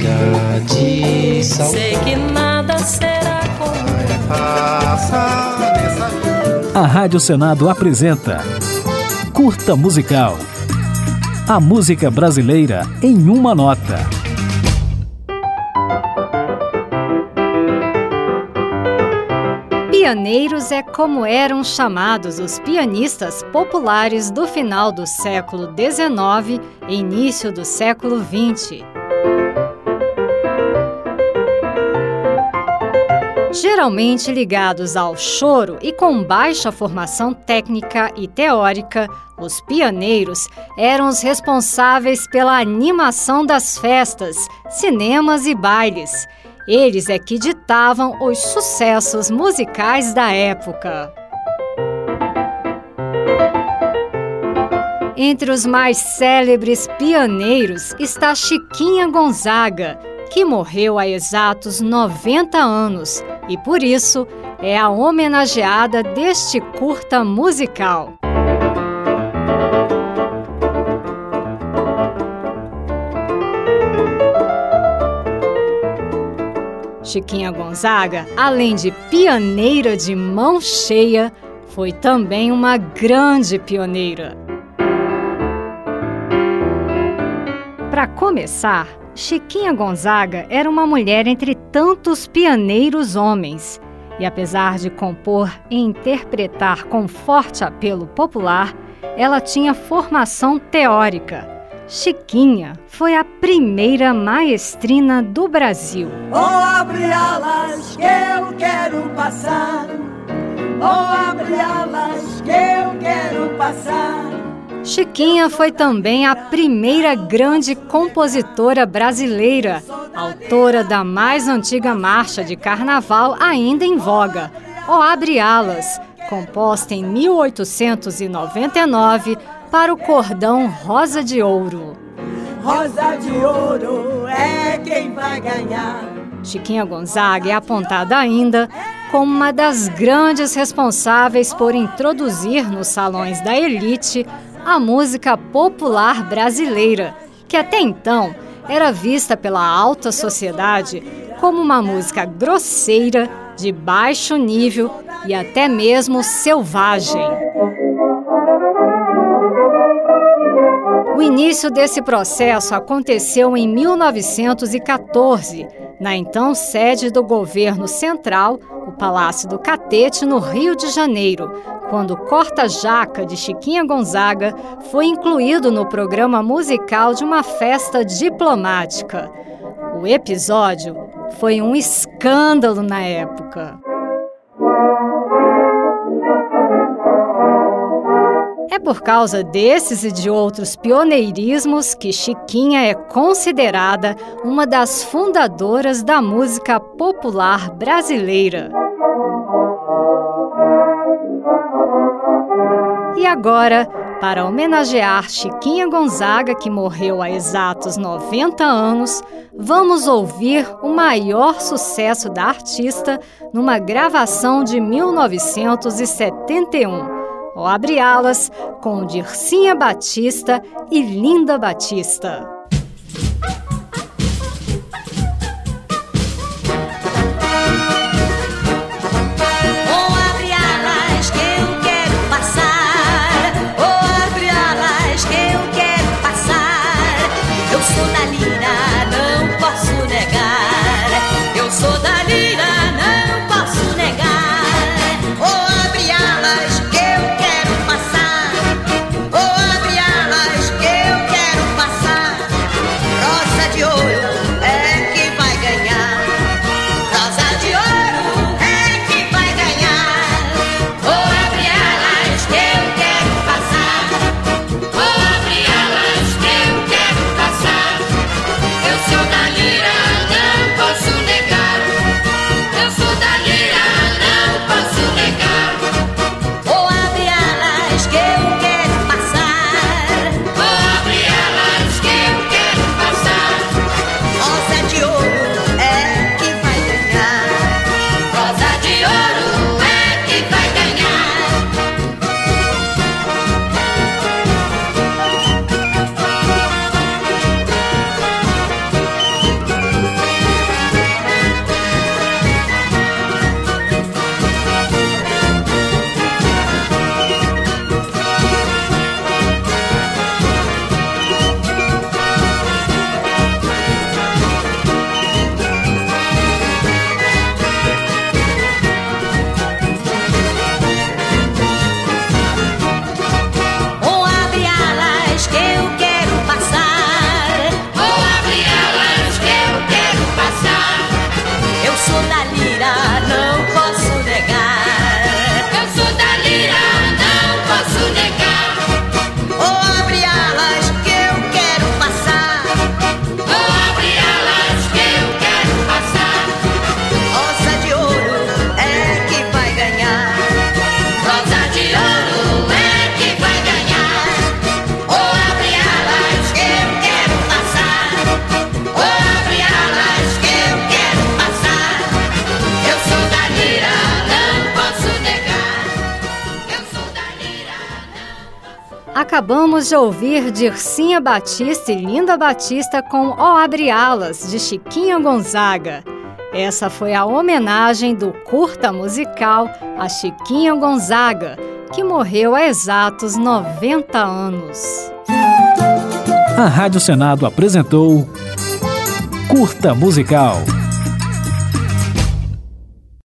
de saudade. Sei que nada será como A Rádio Senado apresenta Curta Musical. A música brasileira em uma nota. Pioneiros é como eram chamados os pianistas populares do final do século XIX e início do século XX. Geralmente ligados ao choro e com baixa formação técnica e teórica, os pioneiros eram os responsáveis pela animação das festas, cinemas e bailes. Eles é que ditavam os sucessos musicais da época. Entre os mais célebres pioneiros está Chiquinha Gonzaga, que morreu há exatos 90 anos e, por isso, é a homenageada deste curta musical. Chiquinha Gonzaga, além de pioneira de mão cheia, foi também uma grande pioneira. Para começar, Chiquinha Gonzaga era uma mulher entre tantos pioneiros homens. E apesar de compor e interpretar com forte apelo popular, ela tinha formação teórica. Chiquinha foi a primeira maestrina do Brasil. Oh, abre alas que eu quero passar. Oh, abre alas que eu quero passar. Chiquinha foi também a primeira grande compositora brasileira, autora da mais antiga marcha de carnaval ainda em voga, O Abre Alas, composta em 1899 para o cordão Rosa de Ouro. Rosa de Ouro é quem vai ganhar. Chiquinha Gonzaga é apontada ainda como uma das grandes responsáveis por introduzir nos salões da elite a música popular brasileira, que até então era vista pela alta sociedade como uma música grosseira, de baixo nível e até mesmo selvagem. O início desse processo aconteceu em 1914, na então sede do governo central, o Palácio do Catete, no Rio de Janeiro, quando Corta-Jaca, de Chiquinha Gonzaga, foi incluído no programa musical de uma festa diplomática. O episódio foi um escândalo na época. É por causa desses e de outros pioneirismos que Chiquinha é considerada uma das fundadoras da música popular brasileira. E agora, para homenagear Chiquinha Gonzaga, que morreu há exatos 90 anos, vamos ouvir o maior sucesso da artista numa gravação de 1971. O Abre Alas, com Dircinha Batista e Linda Batista. Acabamos de ouvir Dircinha Batista e Linda Batista com Ó Abre Alas, de Chiquinha Gonzaga. Essa foi a homenagem do curta musical a Chiquinha Gonzaga, que morreu há exatos 90 anos. A Rádio Senado apresentou Curta Musical.